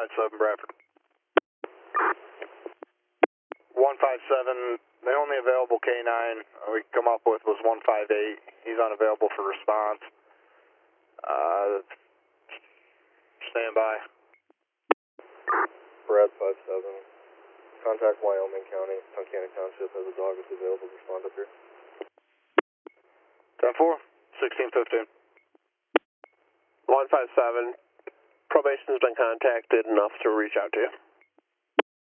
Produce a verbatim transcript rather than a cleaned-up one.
five seven, Bradford. one five seven, the only available K nine we could come up with was one five eight. He's unavailable for response. Uh, stand by. Brad five seven, contact Wyoming County, Tunkhannock Township, has a dog that's available to respond up here. ten four, sixteen fifteen. one five seven, probation has been contacted enough to reach out to you.